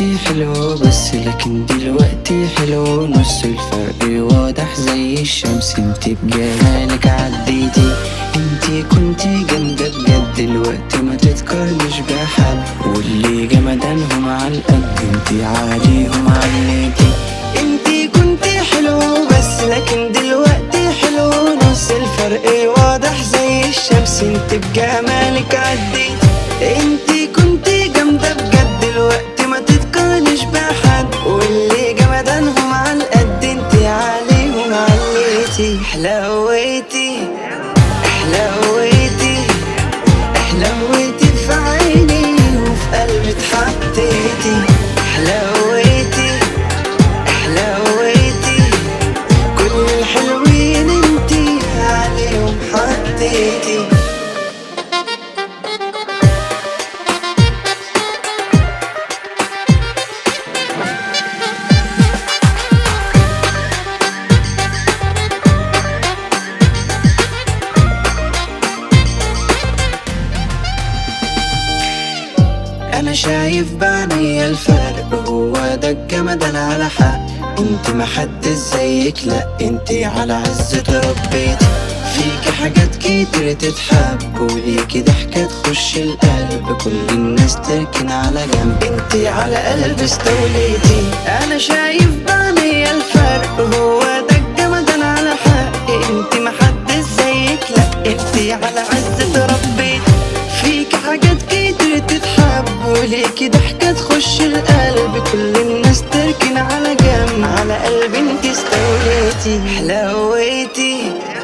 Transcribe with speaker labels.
Speaker 1: كنتي حلوة بس لكن دلوقتي حلوة نص الفرق واضح زي الشمس. انتي بجمالك عديتي، انتي كنتي جامدة بجد دلوقتي ما تتقارنش بحد، واللي جمدانهم عالقد انتي عليهم عليتي. انتي كنتي حلوة بس لكن دلوقتي حلوة نص الفرق واضح زي الشمس. انتي بجمالك عديتي، انتي كنتي جامدة بجد دلوقتي ما تتقارنش بحد، واللي جمدانهم عالقد انتي عليهم عليتي. حلويتي حلويتي حلويتي في عيني وفي قلبي اتحطيتي. حلويتي حلويتي كل الحلوين انتي عليهم حطيتي. انا شايف بعينيا الفرق، هو ده الجمدان على حق. انت محدش زيك، لا انت على عز تربيتي. فيكي حاجات كتير تتحب وليكي ضحكة تخش القلب، كل الناس تركن على جنب انت على قلب استوليتي. انا شايف بعينيا الفرق، هو ده الجمدان على حق. انت محدش زيك، لا انت على عز تربيتي. فيكي حاجات كتير تتحب وليكي ضحكة تخش القلب، كل الناس تركن على جنب على قلبي انتي استوليتي. حلويتي